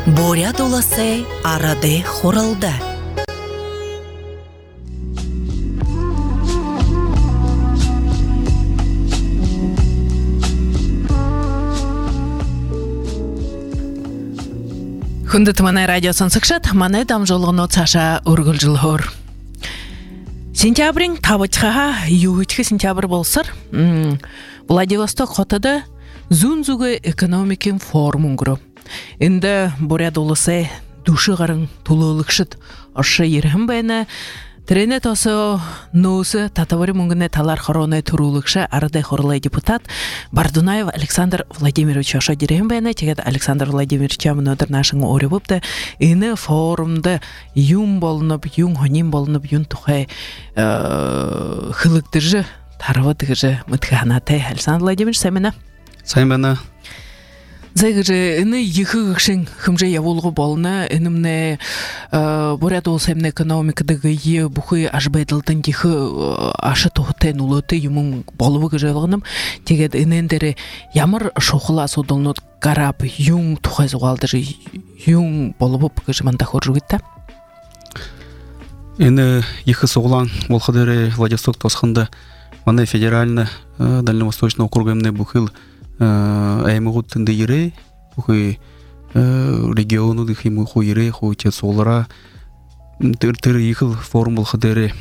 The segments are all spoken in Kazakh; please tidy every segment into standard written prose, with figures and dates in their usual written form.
Боря доласы арады хорылды. Хүндэт манай радиосон сагшат манай дам жолгоноо цаашаа өргөлжлөхөр. Сентябрийн 5-ха юуйдх сентябрь болсор Владивосток хотод зүүн зүг экономикийн форум өнгөрөв. Энд Боря долысы души гарын тулуулагчид оршоо ирхэн байна. Тэрэнэ тосо нөөс татварын мөнгөний талаар хорооны төрүүлэгч арады хорлой депутат Бардунаев Александр Владимирович оршоо ирхэн байна. Тэгээд Александр Владимирович өнөөдөр нашин өрөвөд энэ форумд юм болноб, юм хоним болноб, юм тухай хилэгдэж тарвад гэж мэдханатай Александр Владимирович сайн байна. Зэгэр энэ ихэгшин хэмжээ явуулгы болно. Энэмнэ Боря долсын экономикадаг бүхий аж байдалдан их ашиг тухтай нөлөөтэй юм болов гэж ойлгоном. Тэгээд энэн дээр ямар шухал асуудалнууд гарап юм тухай зугаалдаж юм болов гэж мандах өргөдөө. Энэ их суглан болох дээр Владивосток тосхында манай федеральный дальневосточный округэмнэ бүхэл аймагуудын дээр бүхий регионууд их юм хуйрэ хуйч суулара тэр их форум болох дээр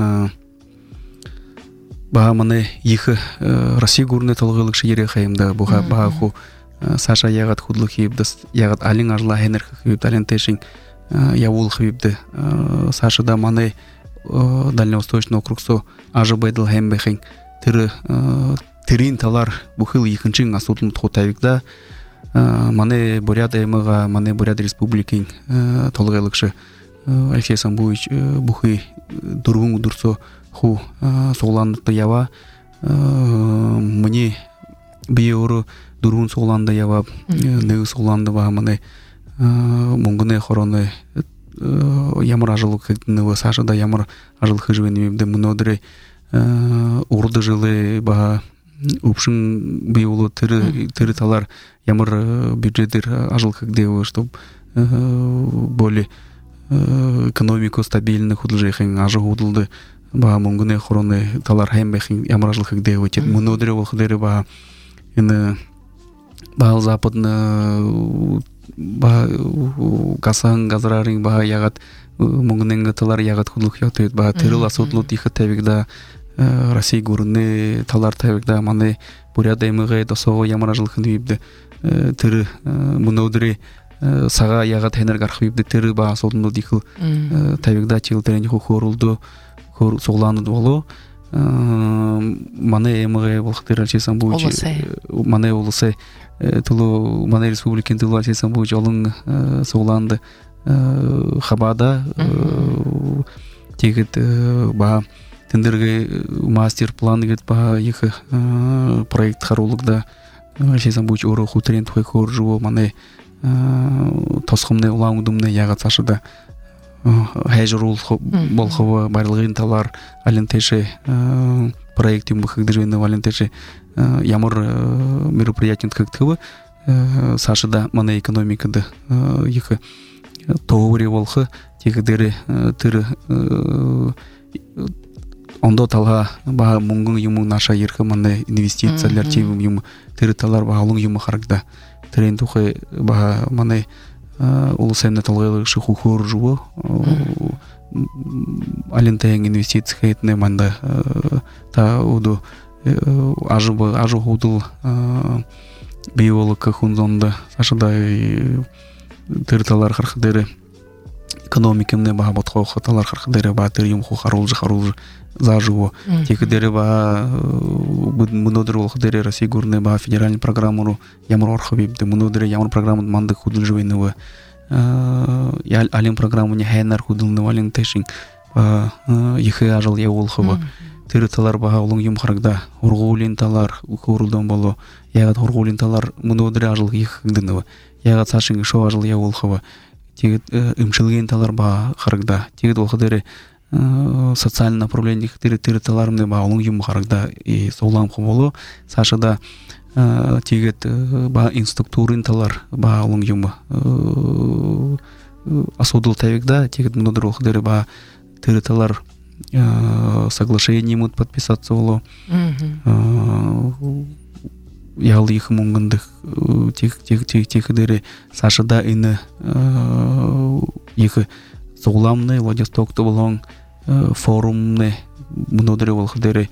ба манай их Россия гүрнэ толгойлог шигэрэ хаймда буха бааху Саша ягат худлах хийбдэс ягат алин арла хэнэр хийбд алентешин явуулах хийбдэ Сашада манай дальневосточный округсо ажы байдал хаймбэхин тэрийн талаар бүхэл ихэнчин асуудалд хутайвда манай Бурят аймага манай Бурят республикийн толгойлагч Алексей Самбуевич бүхий дөрвөн өдөрсө ху суглаанд ява мне би өөрөө дөрвөн суглаанд ява нэг суглаанд ба манай мөнгөний хорооны ямар ажил хийгдэнэ Сашада ямар ажил хийж байна юм дэ өнөөдөр урд жылы ба общин биоло тэр талар ямар бюджетер ажил хийгдэв чтобы более экономико стабильный худлжихин ажил худалды ба мөнгөний хорооны талар хаймбахин ямар ажил хийгдэв гэд өнөөдөр болох дээр ба энэ ба западны ба гасан газрарын ба ягат мөнгөний талар ягат худлах яатэд ба тэрл асуудлууд их тавигда Россия гүрнэ талар тавигда манай Буря аймагы досоо ямар ажил хийвдэ тэр өнөөдөр сага ягат хэнэр гарах хийвдэ тэр ба асуудлууд их тавигда чилдэрний хөөрөлдө хөр суглаанд болоо манай аймагы болох тэр чисэн бууч манай улсаа тулу манай республикийн тулу чисэн бууч олон суглаанд хабада тэгээд ба тендерге мастер план гэд ба их проект харуулгада шийсэн бууч өөрөө хутрын тухай хөржөө манай тосхомны улаан үдүмнэ яга цаашда хайжруул болохоо барилгын талаар алентеше проект юм бөхөгдөр байна алентеше ямар мероприятинд хэгдэв цаашда манай экономикада их тооври болох тэгдэр тэр ондо талга ба мөнгөн юм наша ярих манай инвестициялар чим юм тэр талар ба олон юм харагда тэрэн тухай ба манай улс аймны толгойлагч хөхөр жоо алентэн инвестиц хэтнэ манда та удо ажу худул биолог хунзонда ашда тэр талар харах дээр экономикэмнэ ба ботхоо талар харах дээр ба тэр юм харуулж заживо тэгдэр ба өнөөдөр болох дээр Россия гүрнэ ба федеральный программу ямар орох бибдэ өнөөдөр ямар программд мандах хөдөлж байна вэ алин программны хайнар хөдөлнө валин тэшин их ажил явуулах ба тэр талар ба олон юм харагда ургуулын талар хөөрөлдөн болоо ягад ургуулын талар өнөөдөр ажил их гэнэ ягад цаашин шоо ажил явуулах ба тэгээд эмчилгийн талар ба харагда тэгээд болох дээр социальное направление тэр талармны ба олон юм харагда и суулам болоо цаашда тегет ба инструктурын талар ба олың юмы асудыл тәвекда тегет мнодыр олхдары ба тырыталар соглашение мут подписаться оло ял их мунгындых техдері сашыда ины их соғламны Владивостокты болон форумны мнодыры олхдары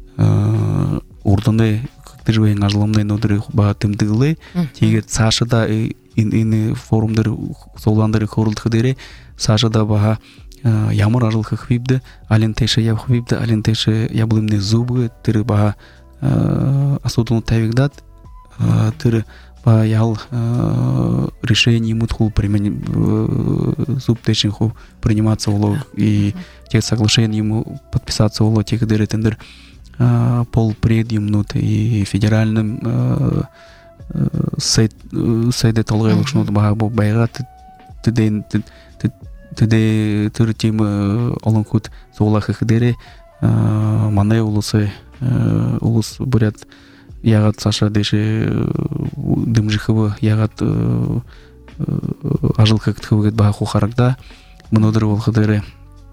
урданы кыктырвейн ажламны нодыры ба тымдыглы тегет сашыда ины форумдары соғландары хорылдыдары сашыда ба ямар ажылхы хвибді алентейші яб хвибді алентейші яблымны зубы тыры ба асудылы тәвекдат тыры ба ял решение мутху зуб тешин ху приниматься оло и тех соглашение ему подписаться оло тех дыры тендер пол предъемнут и федеральным сайде толгайлык шнут ба байга тиде тыр тем олонкут соглахы хидере мане улусы улус бурят ягат саша деше дымжихывы ягат ажылка кытхывыгет ба хухаракда мнодыр волхыдере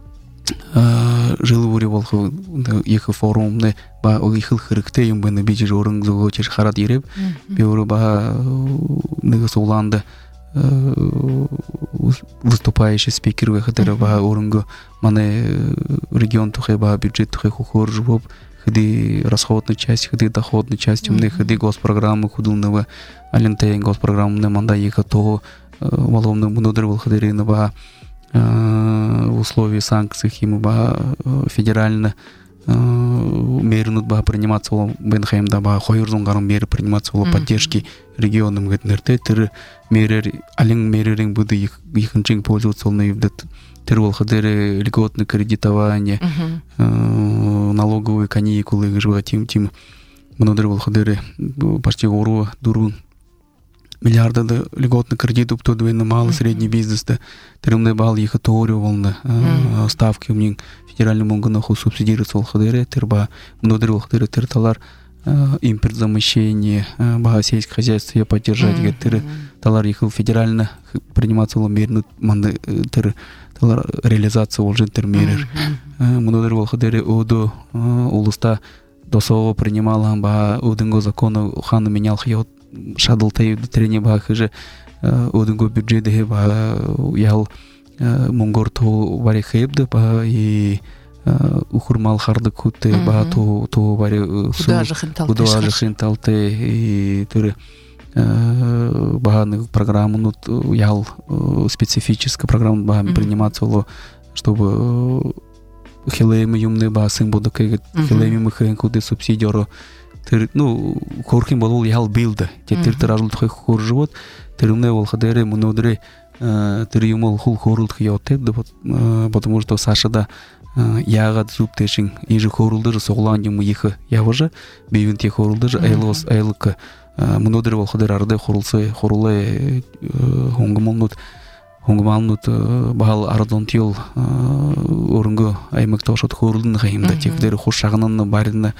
жылы бури волхы екі форумны ба ихыл хырыкте юмбыны бижир орын зуго чеш харат ереп беуру ба ныгы согланды выступающий спикер выходера ба орынго мане регион тухай ба бюджет тухай хухор жубоп ходи расходной часть ходи доходной часть умны ходи госпрограммы худылного алентейн госпрограммны манда ека то маломны мнодыр выходерины ба в условии санкций ему ба федерально мернут ба приниматься ол бенхайм да ба хойрзун гарым меры приниматься ол поддержки регионам гетнерте тыр мерер алин мерерин буду ихинчен пользоваться ол наивдет тыр ол хадер льготное кредитование налоговые каникулы гыжва тим мнодыр ол хадер почти ору дурун миллиарда да льготный кредит упту двойно малый средний бизнес да тырымды бал их теорию волны ставки умнин федеральному гоноху субсидируется волхадере тырба мнодыр волхадере тырталар импорт замещение ба сельское хозяйство поддержать гетыры талар их федерально приниматься волмернут манды тыр талар реализация волжен термерер мнодыр волхадере оду улуста досово принимала ба удынго закону ханы менял хьот шадылтай трене ба хыжы одынго бюджеты ба ял монгорту вари хебды ба и ухурмал харды кутте ба то вари удажы хинталте и тыры ба программу ял специфическая программа ба приниматься ло чтобы хилеймы юмны ба сын буду кегет хилеймы хен куды субсидиоро ну хорхим болол ял билды тетир таражыл тхой хор живот тырымне ол хадере мнодре тырымол хул хорулт хиотеп потому что сашада ягат зуб тешин иже хорулдыр согланды мы их яважа бивин те хорулдыр айлос айлык мнодре ол хадер арде хорулсы хоруле хонгмолнут бал ардон тил орынго аймак тошот хорулдын хайымда текдер хошагынын барына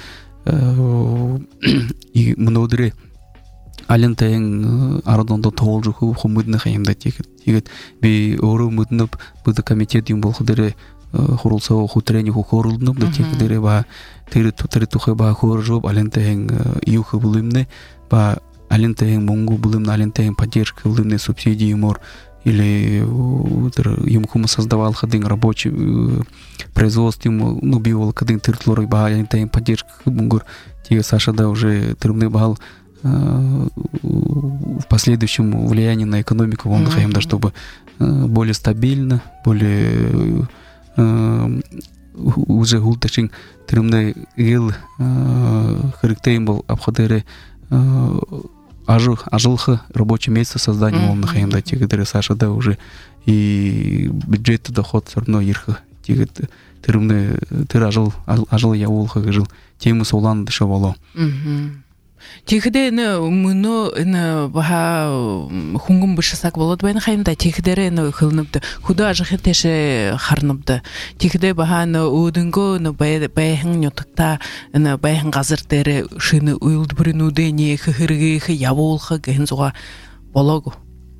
и мнодре алентейн ардондо толжу хумудны хайымда тегет би ору муднуп буду комитет юм болхудере хорулса хутрени хорулднуп да тегдере ба тери тухай ба хоржоп алентейн юхы булымны ба алентейн монгу булымны алентейн поддержка булымны субсидии мор или юм создавал хадин рабочий производство ну бивол кадин тыртлорой ба алентейн поддержка бунгур те Саша да уже тырмны бал в последующем влияние на экономику он хаем да чтобы более стабильно более уже гулташин тырмны ил характейм был обходере ажылхы рабочее место создания он хаем да тегдер Саша да уже и бюджет доход все равно ирхы тегет тырмны тыр ажыл я улхы жил тему солан дышавало Тихде муну баха хунгум бышсак болот байна хайымда тихдере хылныбды худа ажыхтеше харныбды тихде баха өдөнгө байхан нютыкта байхан газырдере шыны уйлд бүрүнүдө не хыргы явуулхы гензуга бологу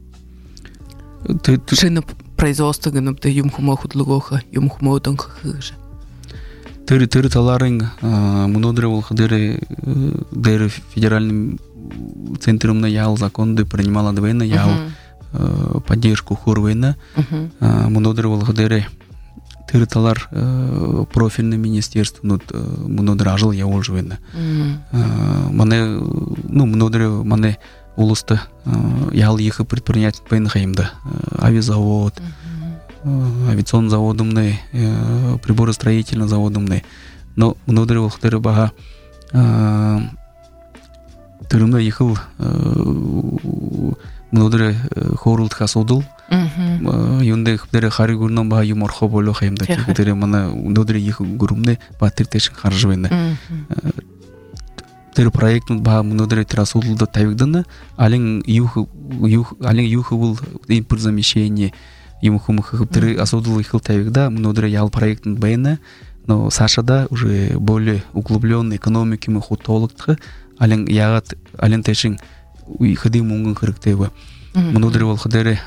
шыны производство гыныбды юмхумо худлугоха юмхумо өдөнгө Тыры таларың мунодре волхдере дер федеральным центром на ял законы принимала двойна ял поддержку хорвейна мунодре волхдере тыры талар профильное министерство мунодре ажил ял живена мане мунодре мане улуста ял ехы предпринять пейн хаимда авиазавод авиационный заводумный, приборостроительный заводумный. Но мунодре волхдере баха тырымда ехал мунодре хорулд хасудул. Юнде хбдере хари гурнам баха юморхо боло хаимда. Тикдере мана мунодре ехал гурумне батыртешин харжвена. Тыр проектнут баха мунодре трасудулда тавигдана. Ален юхы был импортзамещение. Ему хумахтыры осудил их тавигда, мунодре ял проектн бэйна, но Сашада уже более углубленной экономики мы хутологтха, ален ягат ален тешин ходы мунган характева. Мунодре волхдере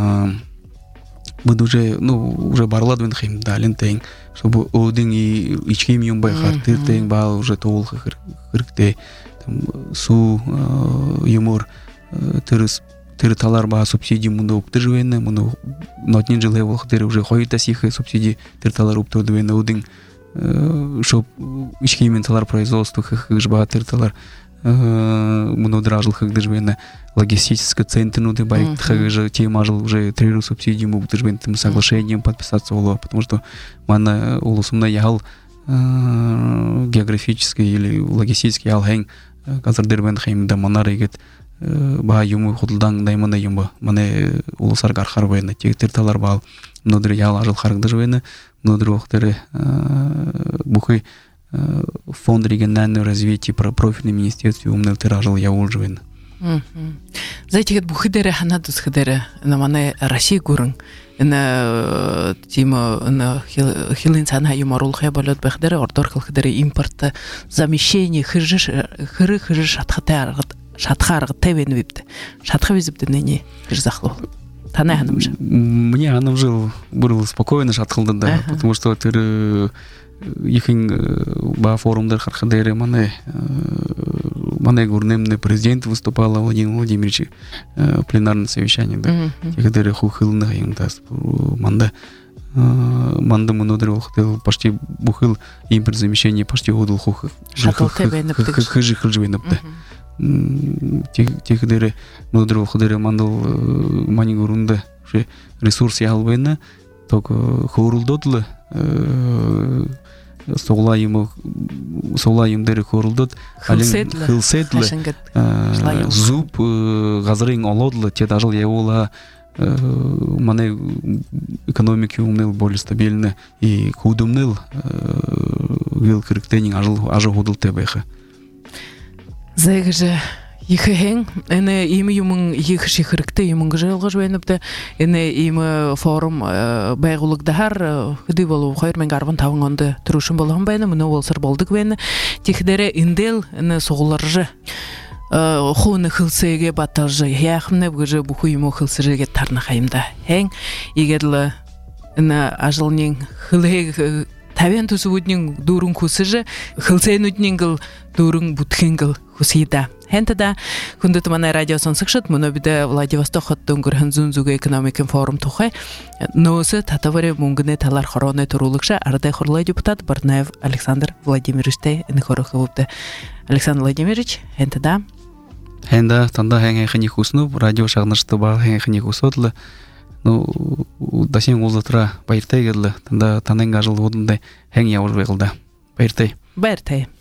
мы уже барладвен хим да ален тейн, чтобы один и ичким юм бай хартыр тейн бал уже толх характе, су юмор тыры талар ба субсидии мунда уктыржвена, муну нотнин жылы волхдере уже хоита сихы субсидии тыры талар уктырдвена удин, чтоб ичкимен талар производство хыжба тыры талар муну дражил хыгдыржвена логистический центр нуды байт хыжа тема жил уже 3 субсидии уктыржвена тем соглашением подписаться было, потому что мана улусумна ял географический или логистический алхен казардербен хаймда манар егет ба юму худылдан даймана юмба мане улусар гархар вайна тектер талар бал мунодре ял ажыл харгдырвена мунодре вахтере бухы фонд регионального развития профильный министерство умнел тиражил яулжвена. Знаете, бухидере ханадус хидере на мане Россия гурын на тима на хилинсан хаю марул хебалот бехдере ордорхал хидере импорта замещение хыры шатхарғы тәвені бепті. Шатха везіпті нәне жырзақлы бол. Тана ханым жа? Мне ханым жыл был спокойно шатхылды да, потому что тыр ехин ба форумдар хархадере мане гурнемный президент выступала Владимир Владимирович пленарное совещание да. Тихадере хухылны хаимдас манда мунодре волхдел почти бухыл импортзамещение почти удыл хухы. Шатхыл тәвені бітігіш. Хыжы біпті. Тихдере мунодре волхдере мандал манигурунда ресурс ялбайна ток хорулдодлы соглайым дере хорулдот хылсетлы зуб газрын олодлы те дажыл яула мане экономики умнел более стабильно и худумнел вил кирктенин ажы худыл тебеха. Зайгыжы Ихэн, эне имя юмын ихши хырыкты юмын гыжылгы жвеніпті, эне имя форум байгулык дахар хыды болу хайрмен гарван тавын онды тұрушын болуын байны, мұны олсыр болдық вені. Тихдері индел эне соғыларжы хуны хылсыге баталжы, яқымны бұгыжы бұху юмы хылсырыге тарны қайымда. Хэн, егерлі эне ажылнен хылыге тавен тұсы өтнен дұрын күсіжі, хылсайын өтнен гыл дұрын бұткен гыл күсейді. Хентада күндіті мана радиосын сықшыт, мұны біді Владивосток хоттың күрхін зүнзуге экономикин форум тұқай. Носы татавары мұңгіне талар хороны тұрулықша ардай құрлай депутат Барнаев Александр Владимировичте әні қорықы бұпты. Александр Владимирович, хентада? Хенда, танда хәң-хәң хусну, радио шағнышты бағ хәң-хәң хусотлы. Дасен олзатыра байыртай кәділі, танда танайын ғажылы одындай хәң яуыр бәғылда. Байыртай. Байыртай.